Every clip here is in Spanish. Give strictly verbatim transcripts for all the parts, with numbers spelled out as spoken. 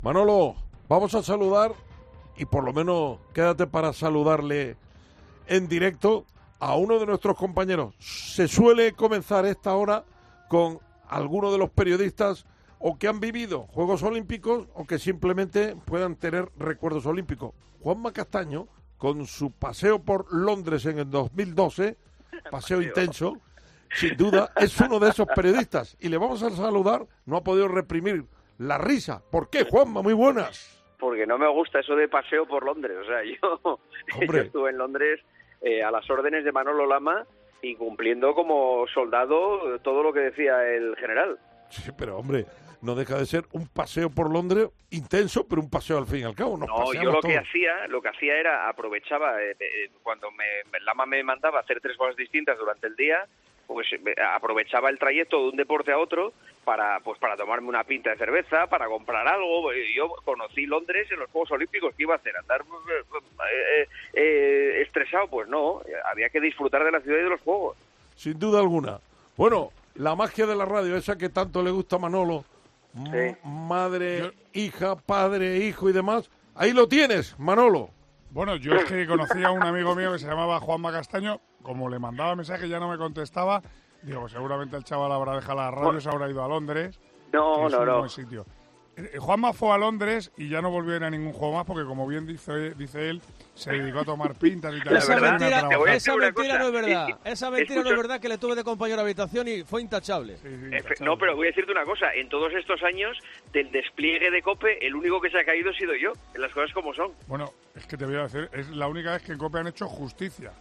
Manolo, vamos a saludar, y por lo menos quédate para saludarle en directo a uno de nuestros compañeros. Se suele comenzar esta hora con alguno de los periodistas o que han vivido Juegos Olímpicos o que simplemente puedan tener recuerdos olímpicos. Juanma Castaño, con su paseo por Londres en el dos mil doce, paseo intenso, sin duda es uno de esos periodistas. Y le vamos a saludar, no ha podido reprimir la risa. ¿Por qué, Juanma? Muy buenas. Porque no me gusta eso de paseo por Londres. O sea, yo, yo estuve en Londres eh, a las órdenes de Manolo Lama y cumpliendo como soldado todo lo que decía el general. Sí, pero hombre, no deja de ser un paseo por Londres intenso, pero un paseo al fin y al cabo. Nos no, yo lo todos. que hacía, lo que hacía era aprovechaba eh, eh, cuando me, Lama me mandaba a hacer tres cosas distintas durante el día, pues eh, aprovechaba el trayecto de un deporte a otro para pues para tomarme una pinta de cerveza, para comprar algo. Yo conocí Londres en los Juegos Olímpicos. ¿Qué iba a hacer? ¿Andar eh, eh, estresado? Pues no, había que disfrutar de la ciudad y de los Juegos. Sin duda alguna. Bueno, la magia de la radio, esa que tanto le gusta a Manolo, sí. M- madre, yo... hija, padre, hijo y demás, ahí lo tienes, Manolo. Bueno, yo es que conocí a un amigo mío que se llamaba Juanma Castaño, como le mandaba mensaje ya no me contestaba, digo, pues seguramente el chaval habrá dejado la radio, se habrá ido a Londres. No, es no, un no. Buen sitio. Juanma fue a Londres y ya no volvió a ir a ningún juego más porque, como bien dice, dice él, se dedicó a tomar pintas y tal. Esa verdad, mentira, a esa mentira no es verdad. Sí, sí. Esa mentira Escucha, no es verdad, que le tuve de compañero de habitación y fue intachable. Sí, sí, Efe, no, pero voy a decirte una cosa. En todos estos años del despliegue de COPE, el único que se ha caído he sido yo. En las cosas como son. Bueno, es que te voy a decir, es la única vez que en COPE han hecho justicia.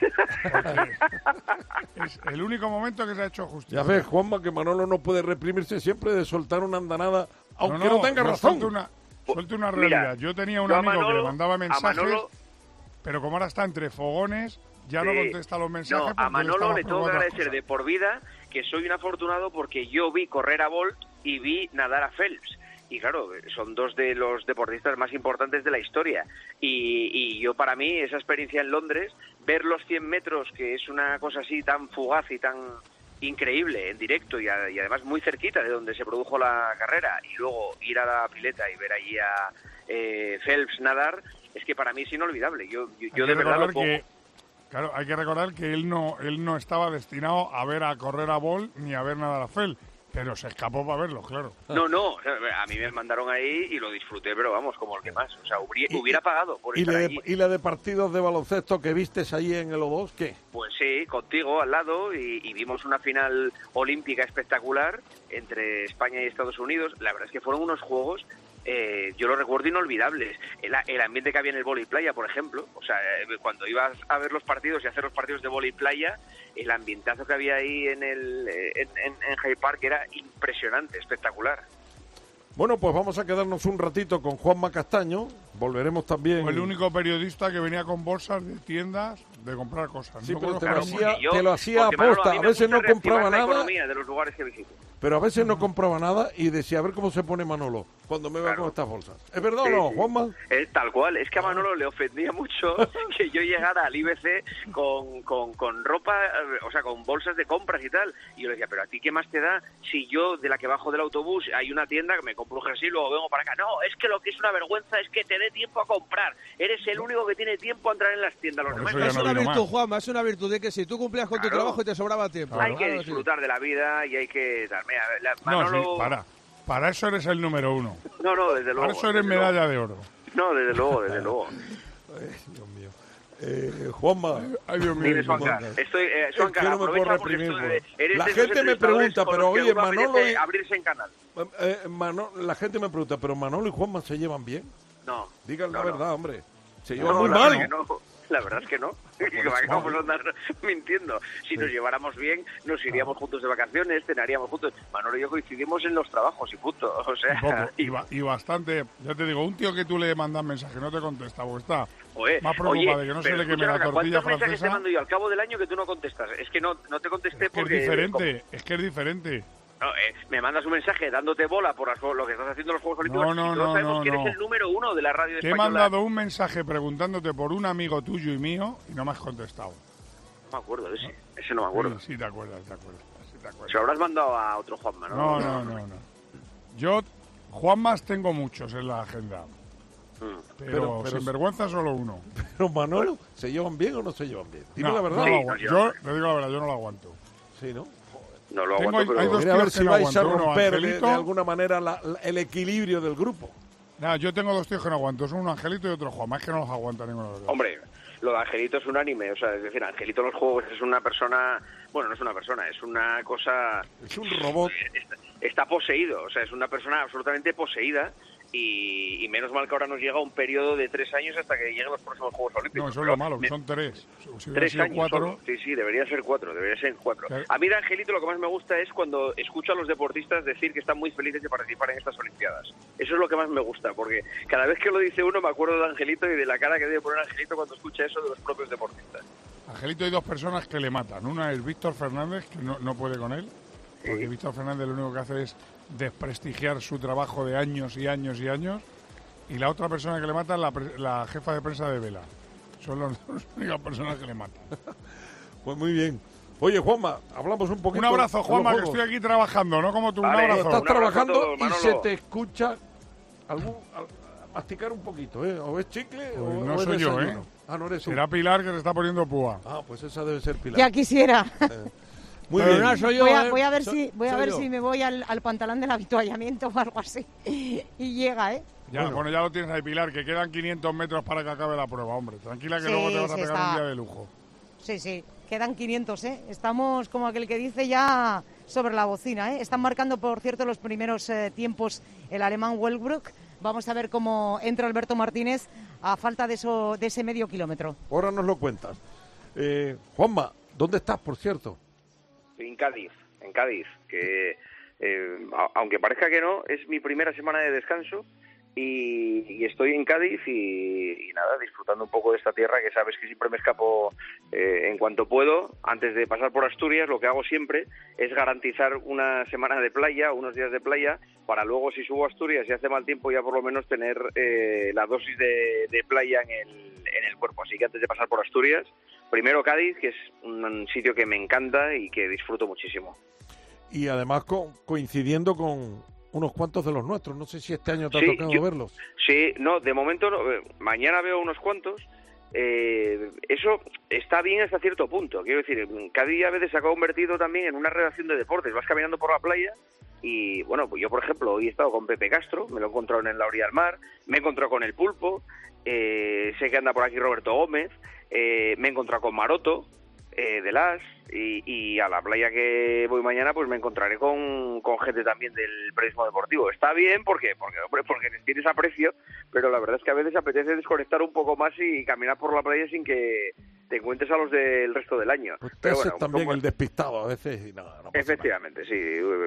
Es el único momento que se ha hecho justicia. Ya ves, Juanma, que Manolo no puede reprimirse siempre de soltar una andanada, aunque no, no, no tenga no razón. Suelto una, suelto una realidad. Mira, yo tenía un yo amigo Manolo, que le mandaba mensajes, Manolo, pero como ahora está entre fogones, ya sí, no contesta los mensajes. No, a Manolo le tengo que agradecer cosas. de por vida que soy un afortunado porque yo vi correr a Bolt y vi nadar a Phelps. Y claro, son dos de los deportistas más importantes de la historia. Y, y yo, para mí, esa experiencia en Londres, ver los cien metros, que es una cosa así tan fugaz y tan increíble en directo y, a, y además muy cerquita de donde se produjo la carrera, y luego ir a la pileta y ver allí a eh, Phelps nadar, es que para mí es inolvidable. Yo, yo, yo de verdad lo pongo. Que, claro, hay que recordar que él no, él no estaba destinado a ver a correr a Bolt ni a ver nadar a Phelps. Pero se escapó para verlo, claro. No, no, a mí me mandaron ahí y lo disfruté, pero vamos, como el que más. O sea, hubiera, hubiera pagado por ¿Y estar la de, allí. ¿Y la de partidos de baloncesto que vistes ahí en el O dos, qué? Pues sí, contigo al lado, y, y vimos una final olímpica espectacular entre España y Estados Unidos. La verdad es que fueron unos juegos, eh, yo los recuerdo inolvidables. El, el ambiente que había en el vóley playa, por ejemplo, o sea, cuando ibas a ver los partidos y hacer los partidos de vóley playa, el ambientazo que había ahí en el en, en, en Hyde Park era impresionante, espectacular. Bueno, pues vamos a quedarnos un ratito con Juanma Castaño. Volveremos también. Fue el único periodista que venía con bolsas de tiendas de comprar cosas. Sí, no pero te claro, lo hacía, yo, te lo hacía aposta. A, a veces no compraba la nada. Economía de los lugares que visito. Pero a veces no compraba nada y decía, a ver cómo se pone Manolo cuando me vea claro. con estas bolsas. ¿Es verdad sí, o no, sí. Juanma? Es tal cual. Es que a Manolo le ofendía mucho que yo llegara al I B C con, con, con ropa, o sea, con bolsas de compras y tal. Y yo le decía, pero ¿a ti qué más te da si yo, de la que bajo del autobús, hay una tienda que me compro un jersey y luego vengo para acá? No, es que lo que es una vergüenza es que te dé tiempo a comprar. Eres el único que tiene tiempo a entrar en las tiendas. Los demás eso ya es no una vino virtud, más. Juanma, es una virtud de que si tú cumplías con Claro. tu trabajo y te sobraba tiempo. hay Claro, que sí. disfrutar de la vida y hay que darme a la, No, Manolo... sí, para. Para eso eres el número uno. No, no, desde luego. Para eso eres desde medalla luego. de oro. No, desde luego, desde luego. Ay, Dios mío. Eh, Juanma. Ay, Dios mío. Dime, Suanca. Estoy, eh, Suanca, Es que no me puedo aprovecha porque reprimir, estoy- pues. eres La de esos gente me entrevistadores pregunta, con pero los que oye, uno Manolo apetece y- abrirse en canal. Eh, Manolo, la gente me pregunta, ¿pero Manolo y Juanma se llevan bien? No. Digan la no, no. verdad, hombre. Se No, llevan muy la mal. verdad que no. La verdad es que no. Que vamos a andar mintiendo. Si nos lleváramos bien, nos iríamos juntos de vacaciones, cenaríamos juntos. Manolo y yo coincidimos en los trabajos y punto. O sea, Un poco, y, ba- y bastante. Ya te digo, un tío que tú le mandas mensaje no te contesta, porque está Oye, más preocupado oye, de que no se pero le queme escucha, la Rafa, tortilla ¿cuántos mensajes te francesa. mando yo al cabo del año que tú no contestas? Es que no, no te contesté Es que porque... es diferente, es que es diferente. No, eh, me mandas un mensaje dándote bola por las- lo que estás haciendo en los Juegos Olímpicos No, no, y todos no, sabemos no, que eres no. el número uno de la radio Te he española. mandado un mensaje preguntándote por un amigo tuyo y mío y no me has contestado. No me acuerdo de ese. Ese no me acuerdo. Sí, sí te acuerdas, te acuerdas. Sí te acuerdas. Se lo habrás mandado a otro Juanma, ¿no? No, no, no, no. Yo, Juanmas tengo muchos en la agenda. Mm. Pero, Pero- pero- sin vergüenza solo uno. Pero Manolo, ¿se llevan bien o no se llevan bien? Dime No, la verdad. no Sí, lo no aguanto. llevan Yo, le digo la verdad, yo no lo aguanto. Sí, ¿no? No lo Tengo- aguanto, pero... hay dos- Quería ver tíos si que no vais a aguanto. Uno, romper de, Angelito. de alguna manera la- la- el equilibrio del grupo. Nada, yo tengo dos tíos que no aguanto. Son un Angelito y otro Juanma. Es que no los aguanta ninguno de los dos. Hombre, lo de Angelito es unánime, o sea, es decir, Angelito en los juegos es una persona, bueno, no es una persona, es una cosa, Es un robot. está, está poseído, o sea, es una persona absolutamente poseída y, y menos mal que ahora nos llega un periodo de tres años hasta que lleguen los próximos Juegos Olímpicos. No, eso es Pero lo malo, que me- son tres. Si hubieran Tres sido años cuatro, solo. Sí, sí, debería ser cuatro, debería ser cuatro. Claro. A mí de Angelito lo que más me gusta es cuando escucho a los deportistas decir que están muy felices de participar en estas Olimpiadas. Eso es lo que más me gusta, porque cada vez que lo dice uno me acuerdo de Angelito y de la cara que debe poner Angelito cuando escucha eso de los propios deportistas. Angelito hay dos personas que le matan. Una es Víctor Fernández, que no, no puede con él, porque Sí. Víctor Fernández lo único que hace es desprestigiar su trabajo de años y años y años. Y la otra persona que le mata es la, pre- la jefa de prensa de Vela. Son las dos únicas personas que le matan. Pues muy bien. Oye, Juanma, hablamos un poquito. Un abrazo, de los Juanma, que juegos. estoy aquí trabajando, ¿no? Como tú, un Vale, abrazo. Estás Un abrazo a trabajando todos, y Manolo. se te escucha algún, al- masticar un poquito, ¿eh? O es chicle o, Pues no o es soy yo, desayuno. ¿eh? Ah, no eres tú. Será Pilar que se está poniendo púa. Ah, pues esa debe ser Pilar. Ya quisiera. Muy Pero bien. no soy yo, Voy a, ¿eh? voy a ver So- si voy a soy ver yo. si me voy al, al pantalón del habituallamiento o algo así. Y llega, ¿eh? Ya, Bueno. bueno. ya lo tienes ahí, Pilar, que quedan quinientos metros para que acabe la prueba, hombre. Tranquila que Sí, luego te vas a sí, pegar está. un día de lujo. Sí, sí. Quedan quinientos, ¿eh? Estamos, como aquel que dice, ya sobre la bocina, ¿eh? Están marcando, por cierto, los primeros eh, tiempos el alemán Wellbrook. Vamos a ver cómo entra Alberto Martínez a falta de, eso, de ese medio kilómetro. Ahora nos lo cuentas. Eh, Juanma, ¿dónde estás, por cierto? En Cádiz, en Cádiz, que eh, a- aunque parezca que no, es mi primera semana de descanso y, y estoy en Cádiz y, y nada, disfrutando un poco de esta tierra que sabes que siempre me escapo eh, en cuanto puedo. Antes de pasar por Asturias, lo que hago siempre es garantizar una semana de playa, unos días de playa, para luego si subo a Asturias y hace mal tiempo ya por lo menos tener eh, la dosis de, de playa en el, en el cuerpo. Así que antes de pasar por Asturias, primero Cádiz, que es un sitio que me encanta y que disfruto muchísimo. Y además co- coincidiendo con unos cuantos de los nuestros. No sé si este año te ha Sí, tocado yo- verlos. Sí, no, de momento no, eh, mañana veo unos cuantos. Eh, eso está bien hasta cierto punto. Quiero decir, Cádiz a veces se ha convertido también en una redacción de deportes. Vas caminando por la playa y, bueno, pues yo, por ejemplo, hoy he estado con Pepe Castro, me lo he encontrado en la orilla del mar, me he encontrado con el Pulpo, eh, sé que anda por aquí Roberto Gómez, eh, me he encontrado con Maroto, eh, de las y, y a la playa que voy mañana pues me encontraré con, con gente también del periodismo deportivo. Está bien porque porque hombre, porque les tienes aprecio, pero la verdad es que a veces apetece desconectar un poco más y caminar por la playa sin que te encuentres a los del resto del año. Pues te Pero haces bueno, también como- el despistado a veces y nada, no pasa efectivamente, sí,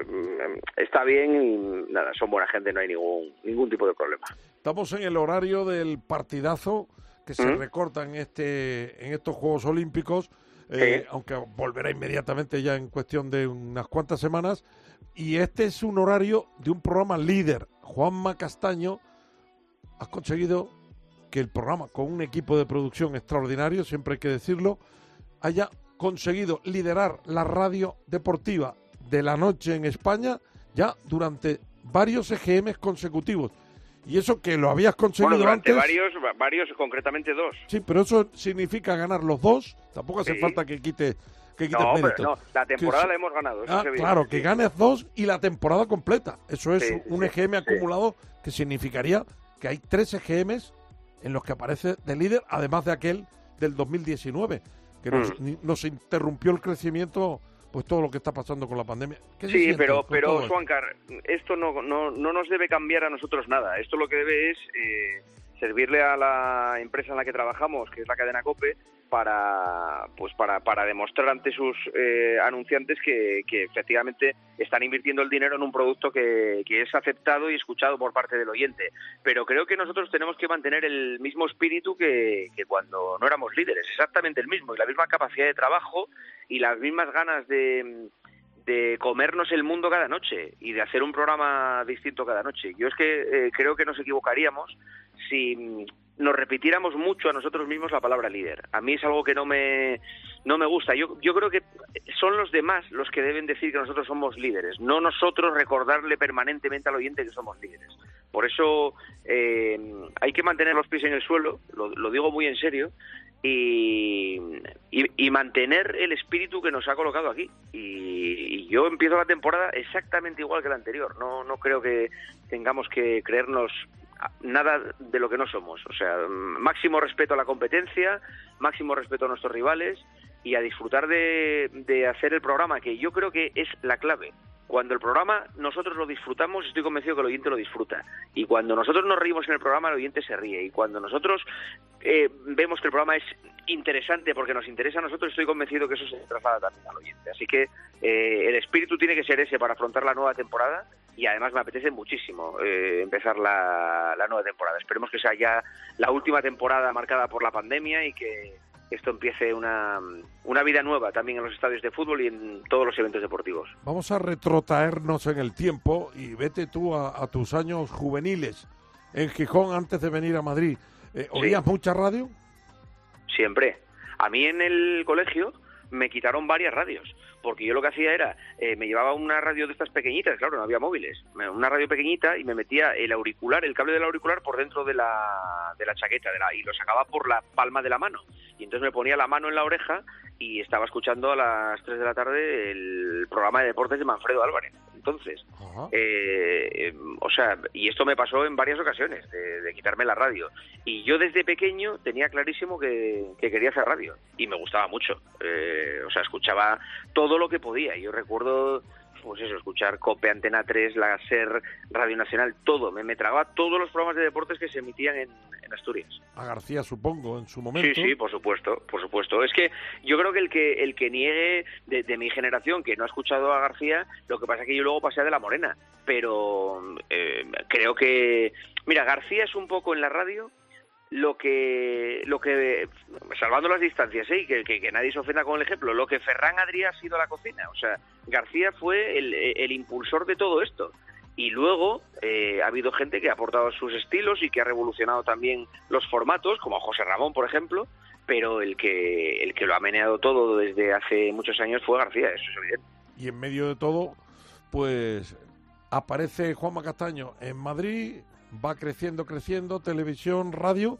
está bien y nada, son buena gente, no hay ningún ningún tipo de problema. nada. Estamos en el horario del partidazo que se ¿Mm? recorta en este en estos Juegos Olímpicos, eh, Sí. aunque volverá inmediatamente ya en cuestión de unas cuantas semanas. Y este es un horario de un programa líder. Juanma Castaño, has conseguido que el programa, con un equipo de producción extraordinario, siempre hay que decirlo, haya conseguido liderar la radio deportiva de la noche en España ya durante varios E G Ms consecutivos. Y eso que lo habías conseguido Bueno, durante antes. varios, varios, concretamente dos. Sí, pero eso significa ganar los dos. Tampoco hace Sí. falta que quite que quites No, mérito. pero no, la temporada Que- la hemos ganado. Eso Ah, es evidente, claro, que sí. ganes dos y la temporada completa. Eso es Sí, un sí, E G M sí. acumulado que significaría que hay tres E G Ms en los que aparece de líder, además de aquel del dos mil diecinueve, que nos, Mm. ni- nos interrumpió el crecimiento, pues todo lo que está pasando con la pandemia. ¿Qué se Sí, siente pero, con todo pero esto? Juancar, esto no, no, no nos debe cambiar a nosotros nada. Esto lo que debe es eh, servirle a la empresa en la que trabajamos, que es la cadena COPE, para pues para, para demostrar ante sus eh, anunciantes que, que efectivamente están invirtiendo el dinero en un producto que, que es aceptado y escuchado por parte del oyente. Pero creo que nosotros tenemos que mantener el mismo espíritu que, que cuando no éramos líderes, exactamente el mismo, y la misma capacidad de trabajo y las mismas ganas de de comernos el mundo cada noche y de hacer un programa distinto cada noche. Yo es que eh, creo que nos equivocaríamos si nos repitiéramos mucho a nosotros mismos la palabra líder. A mí es algo que no me no me gusta. Yo yo creo que son los demás los que deben decir que nosotros somos líderes, no nosotros recordarle permanentemente al oyente que somos líderes. Por eso eh, hay que mantener los pies en el suelo, lo, lo digo muy en serio, y, y, y mantener el espíritu que nos ha colocado aquí. Y, y yo empiezo la temporada exactamente igual que la anterior. No, no creo que tengamos que creernos nada de lo que no somos. O sea, máximo respeto a la competencia, máximo respeto a nuestros rivales y a disfrutar de, de hacer el programa, que yo creo que es la clave. Cuando el programa nosotros lo disfrutamos, estoy convencido que el oyente lo disfruta. Y cuando nosotros nos reímos en el programa, el oyente se ríe. Y cuando nosotros eh, vemos que el programa es interesante porque nos interesa a nosotros, estoy convencido que eso se traslada también al oyente. Así que eh, el espíritu tiene que ser ese para afrontar la nueva temporada. Y además me apetece muchísimo eh, empezar la, la nueva temporada. Esperemos que sea ya la última temporada marcada por la pandemia y que esto empiece una, una vida nueva también en los estadios de fútbol y en todos los eventos deportivos. Vamos a retrotraernos en el tiempo y vete tú a, a tus años juveniles en Gijón antes de venir a Madrid. Eh, ¿Oías sí. mucha radio? Siempre. A mí en el colegio me quitaron varias radios, porque yo lo que hacía era, eh, me llevaba una radio de estas pequeñitas, claro, no había móviles, una radio pequeñita y me metía el auricular, el cable del auricular por dentro de la, de la chaqueta de la, y lo sacaba por la palma de la mano. Y entonces me ponía la mano en la oreja y estaba escuchando a las tres de la tarde el programa de deportes de Manfredo Álvarez. Entonces, eh, eh, o sea, y esto me pasó en varias ocasiones, de, de quitarme la radio. Y yo desde pequeño tenía clarísimo que, que quería hacer radio. Y me gustaba mucho. Eh, o sea, escuchaba todo lo que podía. Yo recuerdo, pues eso, escuchar COPE, Antena tres, La SER, Radio Nacional, todo. Me, me tragaba todos los programas de deportes que se emitían en, en Asturias. A García, supongo, en su momento. Sí, sí, por supuesto, por supuesto. Es que yo creo que el que el que niegue de, de mi generación que no ha escuchado a García, lo que pasa es que yo luego pasé a De la Morena. Pero eh, creo que... Mira, García es un poco en la radio lo que, lo que salvando las distancias, ¿eh? que, que, que nadie se ofenda con el ejemplo, lo que Ferran Adrià ha sido a la cocina. O sea, García fue el, el impulsor de todo esto. Y luego eh, ha habido gente que ha aportado sus estilos y que ha revolucionado también los formatos, como José Ramón, por ejemplo, pero el que, el que lo ha meneado todo desde hace muchos años fue García, eso es evidente. Y en medio de todo, pues aparece Juanma Castaño en Madrid, va creciendo, creciendo, televisión, radio,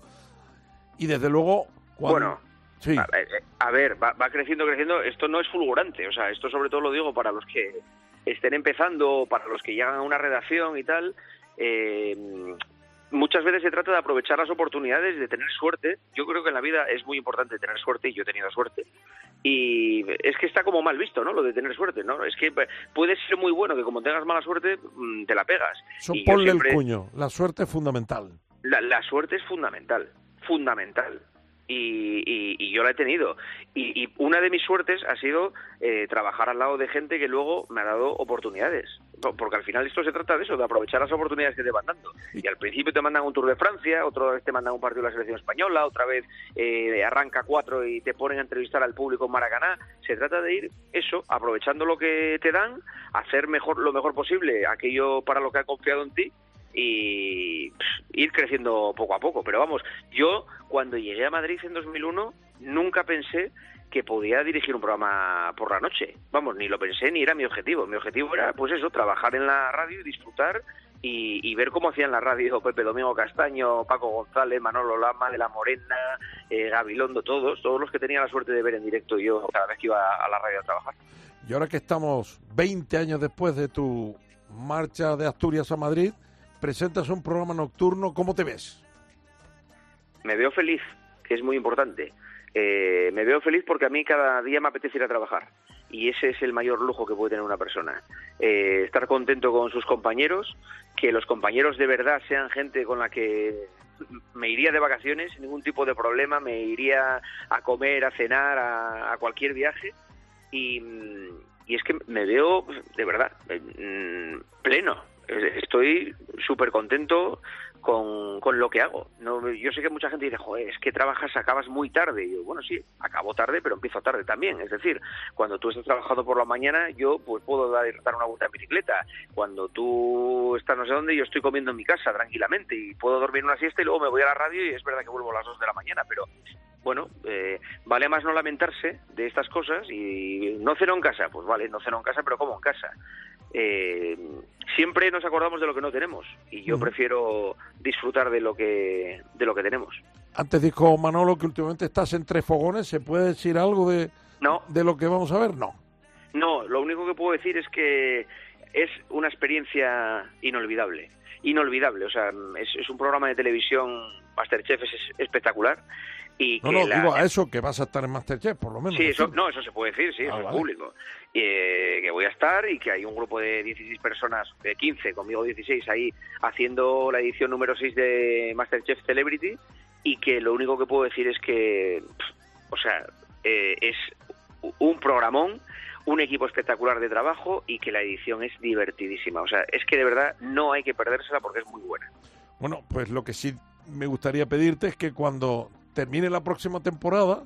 y desde luego... Cuando... Bueno, sí. a, a ver, va, va creciendo, creciendo, esto no es fulgurante, o sea, esto sobre todo lo digo para los que estén empezando, para los que llegan a una redacción y tal. Eh, muchas veces se trata de aprovechar las oportunidades, de tener suerte. Yo creo que en la vida es muy importante tener suerte, y yo he tenido suerte. Y es que está como mal visto, ¿no?, lo de tener suerte, ¿no? Es que puede ser muy bueno que como tengas mala suerte, te la pegas. Eso ponle siempre... el cuño, la suerte es fundamental. La, la suerte es fundamental, fundamental. Y, y, y yo la he tenido. Y, y una de mis suertes ha sido eh, trabajar al lado de gente que luego me ha dado oportunidades. Porque al final esto se trata de eso, de aprovechar las oportunidades que te van dando. Y al principio te mandan un Tour de Francia, otra vez te mandan un partido de la selección española, otra vez eh, arranca cuatro y te ponen a entrevistar al público en Maracaná. Se trata de ir, eso, aprovechando lo que te dan, hacer mejor lo mejor posible aquello para lo que ha confiado en ti, y pff, ir creciendo poco a poco. Pero vamos, yo cuando llegué a Madrid en dos mil uno nunca pensé que podía dirigir un programa por la noche. Vamos, ni lo pensé ni era mi objetivo. Mi objetivo era, pues eso, trabajar en la radio y disfrutar y, y ver cómo hacían la radio Pepe Domingo Castaño, Paco González, Manolo Lama, De la Morena, eh, Gabilondo, todos, todos los que tenía la suerte de ver en directo yo cada vez que iba a la radio a trabajar. Y ahora que estamos veinte años después de tu marcha de Asturias a Madrid, presentas un programa nocturno, ¿cómo te ves? Me veo feliz, que es muy importante. Eh, me veo feliz porque a mí cada día me apetece ir a trabajar, y ese es el mayor lujo que puede tener una persona. Eh, estar contento con sus compañeros, que los compañeros de verdad sean gente con la que me iría de vacaciones sin ningún tipo de problema, me iría a comer, a cenar, a, a cualquier viaje, y, y es que me veo de verdad pleno. Estoy súper contento con, con lo que hago. No, yo sé que mucha gente dice, joder, es que trabajas, acabas muy tarde. Y yo, bueno, sí, acabo tarde, pero empiezo tarde también. Es decir, cuando tú estás trabajando por la mañana, yo pues puedo dar, dar una vuelta en bicicleta. Cuando tú estás no sé dónde, yo estoy comiendo en mi casa tranquilamente y puedo dormir una siesta y luego me voy a la radio y es verdad que vuelvo a las dos de la mañana, pero bueno, eh, vale más no lamentarse de estas cosas. Y no ceno en casa, pues vale, no ceno en casa, pero como en casa. Eh, siempre nos acordamos de lo que no tenemos y yo uh-huh. prefiero disfrutar de lo que de lo que tenemos. Antes dijo Manolo que últimamente estás entre fogones. ¿Se puede decir algo de, no. de lo que vamos a ver? No. No, lo único que puedo decir es que es una experiencia inolvidable. Inolvidable, o sea, es, es un programa de televisión, Masterchef es, es espectacular. Y no, que no, la... digo a eso, que vas a estar en Masterchef, por lo menos. Sí, eso, no, eso se puede decir, sí, ah, eso vale. es público. Y, eh, que voy a estar y que hay un grupo de dieciséis personas, de quince, conmigo dieciséis, ahí haciendo la edición número seis de Masterchef Celebrity, y que lo único que puedo decir es que, o sea, eh, es un programón, un equipo espectacular de trabajo y que la edición es divertidísima. O sea, es que de verdad no hay que perdérsela porque es muy buena. Bueno, pues lo que sí me gustaría pedirte es que cuando termine la próxima temporada,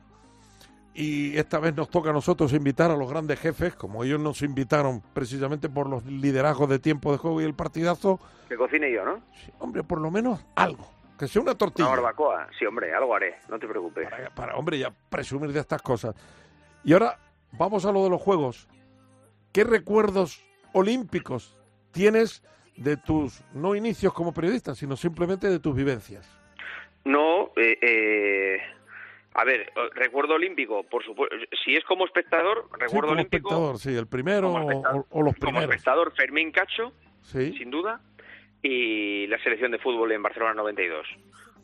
y esta vez nos toca a nosotros invitar a los grandes jefes, como ellos nos invitaron precisamente por los liderazgos de tiempo de juego y el partidazo. Que cocine yo, ¿no? Sí, hombre, por lo menos algo, que sea una tortilla. Una barbacoa, sí, hombre, algo haré, no te preocupes. Para, para, hombre, ya presumir de estas cosas. Y ahora vamos a lo de los juegos. ¿Qué recuerdos olímpicos tienes de tus, no inicios como periodista, sino simplemente de tus vivencias? No, eh, eh, a ver, recuerdo olímpico, por supuesto. Si es como espectador, recuerdo sí, como olímpico. Espectador, sí, el primero o, o los primeros. Como espectador, Fermín Cacho, sí. sin duda, y la selección de fútbol en Barcelona noventa y dos.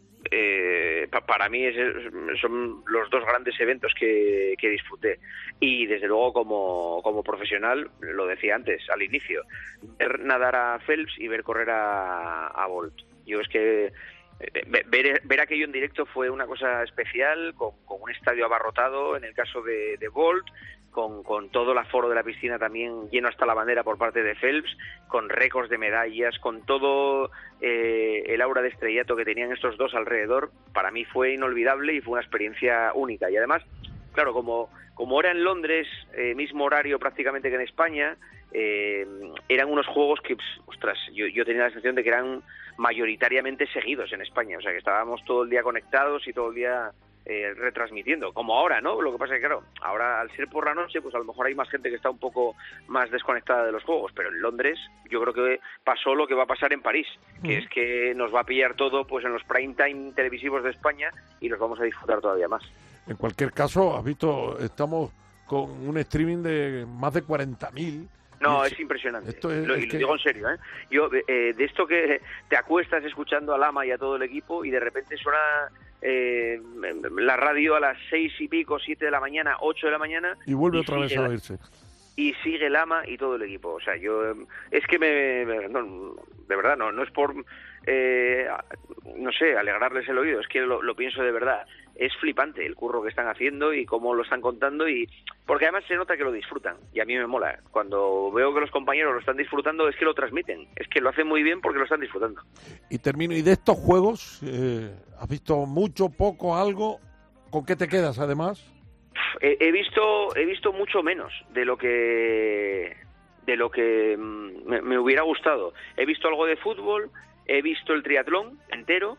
Eh, pa, para mí es, son los dos grandes eventos que, que disfruté. Y desde luego como, como profesional, lo decía antes, al inicio, ver nadar a Phelps y ver correr a, a Bolt. Yo es que Ver, ver aquello en directo fue una cosa especial, con, con un estadio abarrotado, en el caso de, de Bolt, con, con todo el aforo de la piscina también lleno hasta la bandera por parte de Phelps, con récords de medallas, con todo eh, el aura de estrellato que tenían estos dos alrededor. Para mí fue inolvidable y fue una experiencia única. Y además, claro, como, como era en Londres, eh, mismo horario prácticamente que en España, eh, eran unos juegos que, pss, ostras, yo, yo tenía la sensación de que eran mayoritariamente seguidos en España, o sea que estábamos todo el día conectados y todo el día eh, retransmitiendo, como ahora, ¿no? Lo que pasa es que, claro, ahora al ser por la noche, pues a lo mejor hay más gente que está un poco más desconectada de los juegos, pero en Londres yo creo que pasó lo que va a pasar en París, que mm. es que nos va a pillar todo pues en los prime time televisivos de España y nos vamos a disfrutar todavía más. En cualquier caso, has visto, estamos con un streaming de más de cuarenta mil. No, es impresionante. Esto es, lo, es y lo que... digo en serio, ¿eh? Yo, eh, de esto que te acuestas escuchando a Lama y a todo el equipo y de repente suena eh, la radio a las seis y pico, siete de la mañana, ocho de la mañana. Y vuelve y otra vez a oírse. Y sigue Lama y todo el equipo. O sea, yo... Es que me... me no, de verdad, no, no es por... Eh, no sé, alegrarles el oído, es que lo, lo pienso de verdad. Es flipante el curro que están haciendo y cómo lo están contando, y porque además se nota que lo disfrutan y a mí me mola. Cuando veo que los compañeros lo están disfrutando es que lo transmiten, es que lo hacen muy bien porque lo están disfrutando. Y termino, y de estos juegos, eh, ¿has visto mucho, poco, algo? ¿Con qué te quedas además? He, he visto he visto mucho menos de lo que de lo que me, me hubiera gustado. He visto algo de fútbol, he visto el triatlón entero.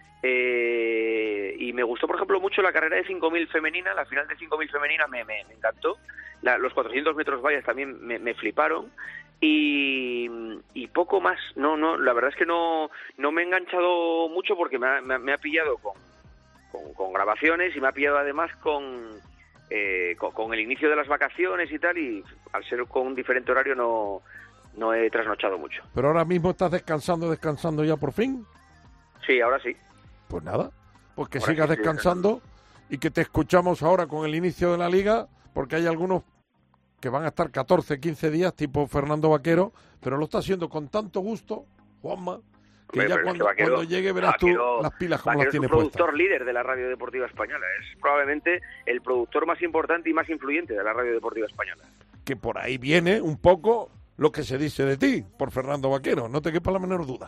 Eh, y me gustó, por ejemplo, mucho la carrera de cinco mil femenina, la final de cinco mil femenina me, me, me encantó. La, los cuatrocientos metros vallas también me, me fliparon. Y, y poco más. No, no, la verdad es que no, no me he enganchado mucho porque me ha, me, me ha pillado con, con, con grabaciones y me ha pillado además con, eh, con, con el inicio de las vacaciones y tal, y al ser con un diferente horario no, no he trasnochado mucho. ¿Pero ahora mismo estás descansando, descansando ya por fin? Sí, ahora sí. Pues nada, pues que ahora sigas sí, descansando y que te escuchamos ahora con el inicio de la Liga, porque hay algunos que van a estar catorce, quince días, tipo Fernando Vaquero, pero lo está haciendo con tanto gusto, Juanma, que Hombre, ya cuando, es que Vaquero, cuando llegue verás Vaquero, tú las pilas como Vaquero las tiene es un productor puestas. líder de la radio deportiva española, es probablemente el productor más importante y más influyente de la radio deportiva española. Que por ahí viene un poco lo que se dice de ti, por Fernando Vaquero, no te quepa la menor duda.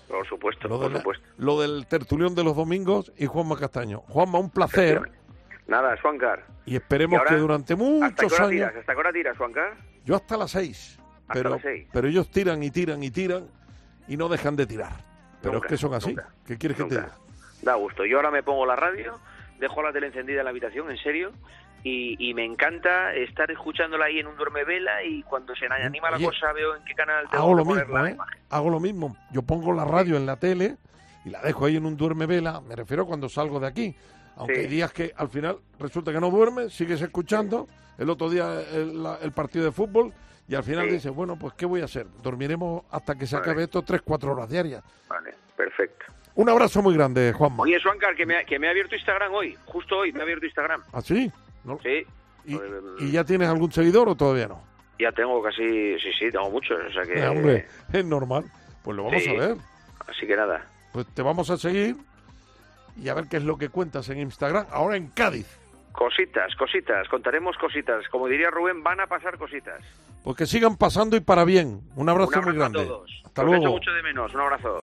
Por supuesto, Lo, por de la- supuesto. lo del tertulión de los domingos y Juanma Castaño. Juanma, un placer. Nada, Juancar. Y esperemos ¿Y ahora? que durante ¿Hasta qué muchos hora años... tiras? ¿Hasta qué hora tiras, Juancar? Yo hasta las seis. Hasta Pero, las seis. pero ellos tiran y tiran y tiran y no dejan de tirar. Pero Nunca, es que son así. nunca, ¿Qué quieres que te nunca. diga? Da gusto. Yo ahora me pongo la radio, dejo la tele encendida en la habitación, en serio, y, y me encanta estar escuchándola ahí en un duermevela y cuando se anima la Oye, cosa veo en qué canal tengo Hago que lo poner mismo, la ¿eh? imagen. Hago lo mismo. Yo pongo la radio en la tele y la dejo ahí en un duermevela. Me refiero cuando salgo de aquí. Aunque Sí. hay días que al final resulta que no duermes, sigues escuchando. El otro día el, la- el partido de fútbol y al final Sí. dices, bueno, pues ¿qué voy a hacer? Dormiremos hasta que se Vale. acabe esto tres, cuatro horas diarias. Vale, perfecto. Un abrazo muy grande, Juanma. Oye, Juancar, que me, ha, que me ha abierto Instagram hoy, justo hoy me ha abierto Instagram. ¿Ah, sí? ¿No? Sí. ¿Y, Eh, y ya tienes algún seguidor o todavía no? Ya tengo casi, sí, sí, tengo muchos, o sea que... Eh, hombre, es normal. Pues lo vamos Sí. a ver. Así que nada. Pues te vamos a seguir y a ver qué es lo que cuentas en Instagram. Ahora en Cádiz. Cositas, cositas, contaremos cositas. Como diría Rubén, van a pasar cositas. Pues que sigan pasando y para bien. Un abrazo, Un abrazo muy grande. a todos. Hasta Os echo luego. mucho de menos. Un abrazo.